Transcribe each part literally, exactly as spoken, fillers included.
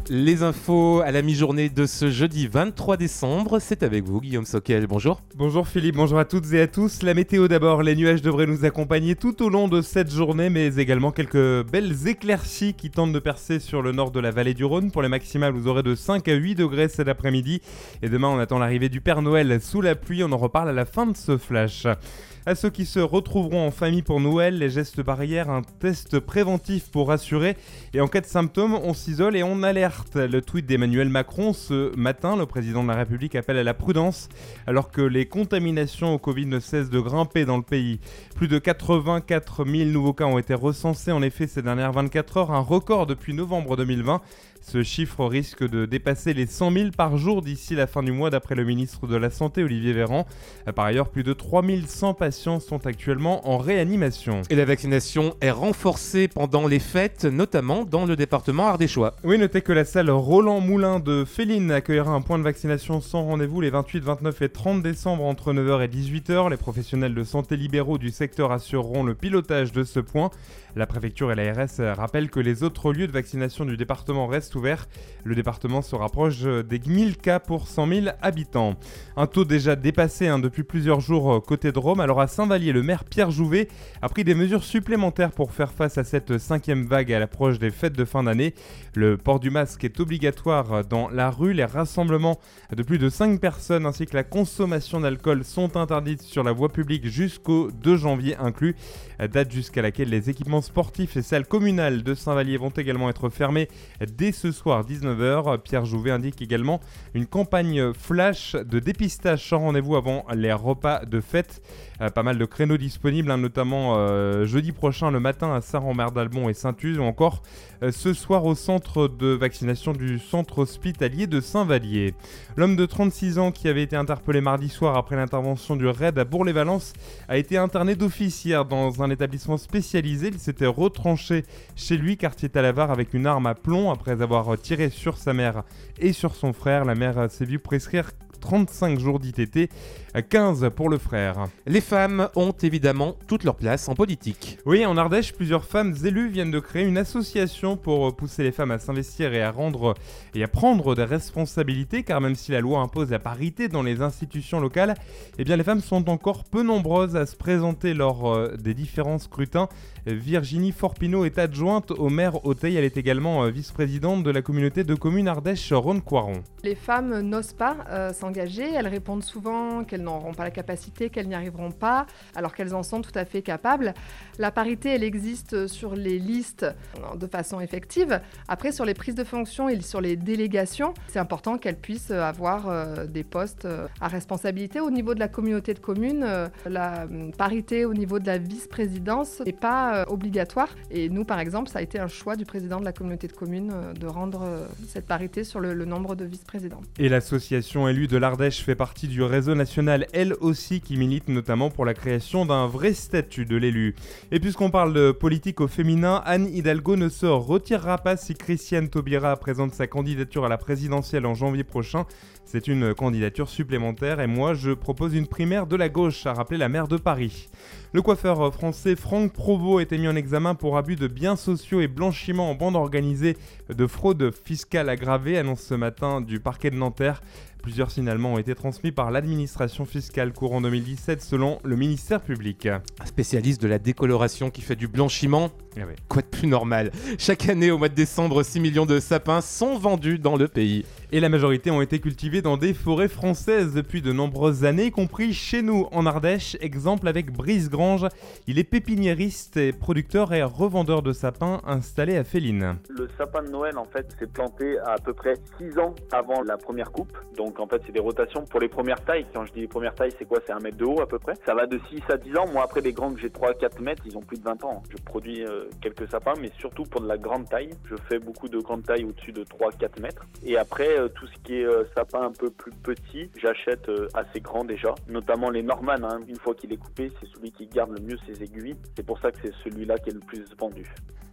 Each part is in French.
Les infos à la mi-journée de ce jeudi vingt-trois décembre, c'est avec vous Guillaume Soquel, bonjour. Bonjour Philippe, bonjour à toutes et à tous. La météo d'abord, les nuages devraient nous accompagner tout au long de cette journée, mais également quelques belles éclaircies qui tentent de percer sur le nord de la vallée du Rhône. Pour les maximales, vous aurez de cinq à huit degrés cet après-midi. Et demain, on attend l'arrivée du Père Noël sous la pluie, on en reparle à la fin de ce flash. À ceux qui se retrouveront en famille pour Noël, les gestes barrières, un test préventif pour rassurer. Et en cas de symptômes, on s'isole et on alerte. Le tweet d'Emmanuel Macron ce matin, le président de la République appelle à la prudence alors que les contaminations au Covid ne cessent de grimper dans le pays. Plus de quatre-vingt-quatre mille nouveaux cas ont été recensés en effet ces dernières vingt-quatre heures, un record depuis novembre deux mille vingt. Ce chiffre risque de dépasser les cent mille par jour d'ici la fin du mois d'après le ministre de la Santé Olivier Véran. Par ailleurs, plus de trois mille cent patients sont actuellement en réanimation. Et la vaccination est renforcée pendant les fêtes, notamment dans le département ardéchois. Oui, notez que la salle Roland Moulin de Féline accueillera un point de vaccination sans rendez-vous les vingt-huit, vingt-neuf et trente décembre entre neuf heures et dix-huit heures. Les professionnels de santé libéraux du secteur assureront le pilotage de ce point. La préfecture et l'A R S rappellent que les autres lieux de vaccination du département restent ouverts. Le département se rapproche des mille cas pour cent mille habitants. Un taux déjà dépassé hein, depuis plusieurs jours côté Drôme. Alors à Saint-Vallier, le maire Pierre Jouvet a pris des mesures supplémentaires pour faire face à cette cinquième vague à l'approche des fêtes de fin d'année. Le port du masque est obligatoire dans la rue. Les rassemblements de plus de cinq personnes ainsi que la consommation d'alcool sont interdites sur la voie publique jusqu'au deux janvier inclus. Date jusqu'à laquelle les équipements sportifs et salles communales de Saint-Vallier vont également être fermés dès ce soir dix-neuf heures. Pierre Jouvet indique également une campagne flash de dépistage sans rendez-vous avant les repas de fête. Euh, pas mal de créneaux disponibles, hein, notamment euh, jeudi prochain le matin à Saint-Rambert-d'Albon et Saint-Uz ou encore euh, ce soir au centre de vaccination du centre hospitalier de Saint-Vallier. L'homme de trente-six ans qui avait été interpellé mardi soir après l'intervention du raid à Bourg-les-Valences a été interné d'office hier dans un établissement spécialisé. Il s'était retranché chez lui, quartier Talavard, avec une arme à plomb après avoir tiré sur sa mère et sur son frère. La mère s'est vue prescrire trente-cinq jours d'I T T, quinze pour le frère. Les femmes ont évidemment toute leur place en politique. Oui, en Ardèche, plusieurs femmes élues viennent de créer une association pour pousser les femmes à s'investir et à rendre et à prendre des responsabilités, car même si la loi impose la parité dans les institutions locales, eh bien les femmes sont encore peu nombreuses à se présenter lors euh, des différents scrutins. Virginie Forpino est adjointe au maire Auteuil. Elle est également euh, vice-présidente de la communauté de communes Ardèche-Rhône-Coiron. Les femmes n'osent pas euh, s'engager. Elles répondent souvent qu'elles n'auront pas la capacité, qu'elles n'y arriveront pas, alors qu'elles en sont tout à fait capables. La parité, elle existe sur les listes de façon effective. Après, sur les prises de fonction et sur les délégations, c'est important qu'elles puissent avoir euh, des postes euh, à responsabilité. Au niveau de la communauté de communes, euh, la euh, parité au niveau de la vice-présidence n'est pas euh, obligatoire. Et nous, par exemple, ça a été un choix du président de la communauté de communes euh, de rendre euh, cette parité sur le, le nombre de vice-présidents. Et l'association élue de l'Ardèche fait partie du réseau national, elle aussi, qui milite notamment pour la création d'un vrai statut de l'élu. Et puisqu'on parle de politique au féminin, Anne Hidalgo ne se retirera pas si Christiane Taubira présente sa candidature à la présidentielle en janvier prochain. C'est une candidature supplémentaire et moi je propose une primaire de la gauche, a rappelé la maire de Paris. Le coiffeur français Franck Provost a été mis en examen pour abus de biens sociaux et blanchiment en bande organisée de fraude fiscale aggravée, annonce ce matin du parquet de Nanterre. Plusieurs signalements ont été transmis par l'administration fiscale courant deux mille dix-sept selon le ministère public. Un spécialiste de la décoloration qui fait du blanchiment, Ah oui. quoi de plus normal. Chaque année au mois de décembre, six millions de sapins sont vendus dans le pays. Et la majorité ont été cultivés dans des forêts françaises depuis de nombreuses années, y compris chez nous en Ardèche. Exemple avec Brice Grange, il est pépiniériste et producteur et revendeur de sapins installé à Féline. Le sapin de Noël en fait s'est planté à, à peu près six ans avant la première coupe. Donc en fait c'est des rotations pour les premières tailles. Quand je dis les premières tailles, c'est quoi? C'est un mètre de haut à peu près. Ça va de six à dix ans. Moi après les grands que j'ai trois à quatre mètres, ils ont plus de vingt ans. Je produis euh, quelques sapins mais surtout pour de la grande taille. Je fais beaucoup de grandes tailles au-dessus de trois à quatre mètres. Et après euh, tout ce qui est euh, sapin un peu plus petit, j'achète euh, assez grand déjà. Notamment les Norman, hein. Une fois qu'il est coupé, c'est celui qui garde le mieux ses aiguilles. C'est pour ça que c'est celui-là qui est le plus vendu.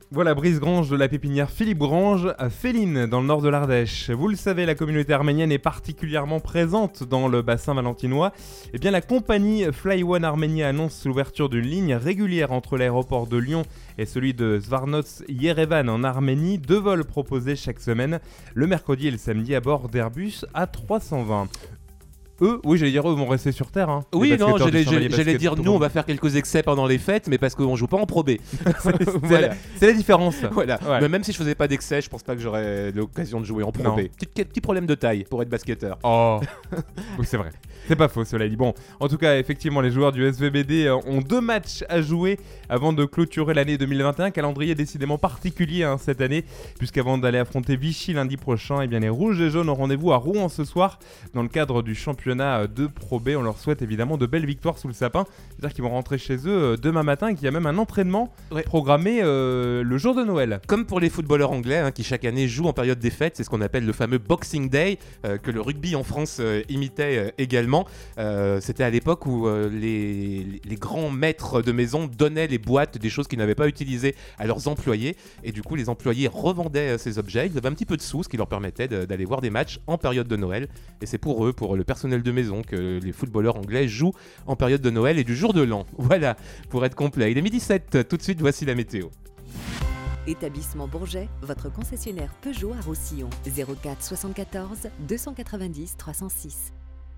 Voilà, Brice Grange de la pépinière Philippe Grange à Féline, dans le nord de l'Ardèche. Vous le savez, la communauté arménienne est particulièrement présente dans le bassin valentinois. Eh bien, la compagnie Fly One Armenia annonce l'ouverture d'une ligne régulière entre l'aéroport de Lyon et celui de Zvartnots-Yerevan en Arménie. Deux vols proposés chaque semaine, le mercredi et le samedi à bord d'Airbus A trois cent vingt. Eux, oui, j'allais dire eux vont rester sur terre. Hein, oui, non, j'allais, j'allais, j'allais dire nous, on va faire quelques excès pendant les fêtes, mais parce qu'on joue pas en Pro B. c'est, voilà. la, c'est la différence. Voilà. Ouais. Mais même si je faisais pas d'excès, je pense pas que j'aurais l'occasion de jouer en Pro non. B. Petit, petit problème de taille pour être basketteur. Oh, oui, c'est vrai. C'est pas faux, cela dit. Bon, en tout cas, effectivement, les joueurs du S V B D ont deux matchs à jouer avant de clôturer l'année deux mille vingt et un. Calendrier décidément particulier hein, cette année, puisqu'avant d'aller affronter Vichy lundi prochain, eh bien, les Rouges et Jaunes ont rendez-vous à Rouen ce soir dans le cadre du championnat de Pro B. On leur souhaite évidemment de belles victoires sous le sapin. C'est-à-dire qu'ils vont rentrer chez eux demain matin et qu'il y a même un entraînement ouais. programmé euh, le jour de Noël. Comme pour les footballeurs anglais hein, qui chaque année jouent en période des fêtes, c'est ce qu'on appelle le fameux Boxing Day euh, que le rugby en France euh, imitait euh, également. Euh, c'était à l'époque où euh, les, les grands maîtres de maison donnaient les boîtes des choses qu'ils n'avaient pas utilisées à leurs employés et du coup les employés revendaient euh, ces objets. Ils avaient un petit peu de sous, ce qui leur permettait de, d'aller voir des matchs en période de Noël et c'est pour eux, pour le personnel de maison que les footballeurs anglais jouent en période de Noël et du jour de l'an. Voilà, pour être complet. Il est midi sept, tout de suite voici la météo. Établissement Bourget, votre concessionnaire Peugeot à Roussillon. zéro quatre soixante-quatorze deux cent quatre-vingt-dix trois cent six.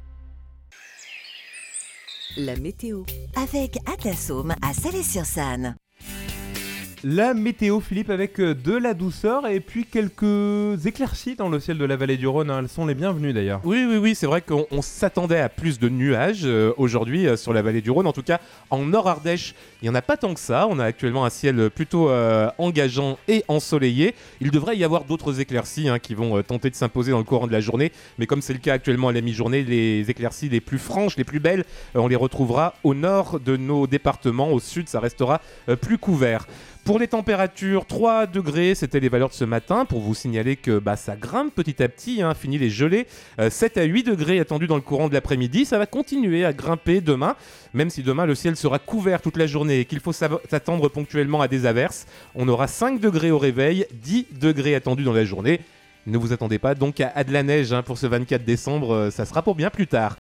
La météo avec Atlas Home à Salé-sur-Sanne. La météo, Philippe, avec de la douceur et puis quelques éclaircies dans le ciel de la vallée du Rhône. Elles sont les bienvenues d'ailleurs. Oui, oui, oui, c'est vrai qu'on on s'attendait à plus de nuages euh, aujourd'hui euh, sur la vallée du Rhône. En tout cas, en Nord-Ardèche, il n'y en a pas tant que ça. On a actuellement un ciel plutôt euh, engageant et ensoleillé. Il devrait y avoir d'autres éclaircies hein, qui vont euh, tenter de s'imposer dans le courant de la journée. Mais comme c'est le cas actuellement à la mi-journée, les éclaircies les plus franches, les plus belles, euh, on les retrouvera au nord de nos départements. Au sud, ça restera euh, plus couvert. Pour les températures, trois degrés, c'était les valeurs de ce matin, pour vous signaler que bah, ça grimpe petit à petit, hein, fini les gelées. Euh, sept à huit degrés attendus dans le courant de l'après-midi, ça va continuer à grimper demain, même si demain le ciel sera couvert toute la journée et qu'il faut s'attendre ponctuellement à des averses. On aura cinq degrés au réveil, dix degrés attendus dans la journée. Ne vous attendez pas donc à, à de la neige hein, pour ce vingt-quatre décembre, euh, ça sera pour bien plus tard.